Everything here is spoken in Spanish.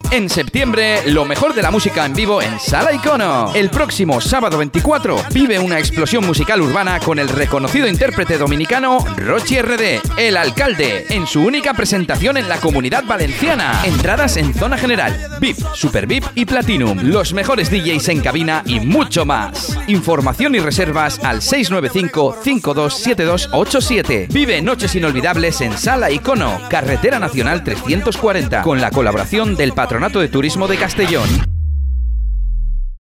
En septiembre, lo mejor de la música en vivo en Sala Icono. El próximo sábado 24, vive una explosión musical urbana con el reconocido intérprete dominicano Rochi RD, El Alcalde, en su única presentación en la Comunidad Valenciana. Entradas en zona general, VIP, Super VIP y Platinum. Los mejores DJs en cabina y mucho más. Información y reservas al 695-527287. Vive noches inolvidables en Sala Icono, Carretera Nacional 340, con la colaboración del Patronato de Turismo de Castellón.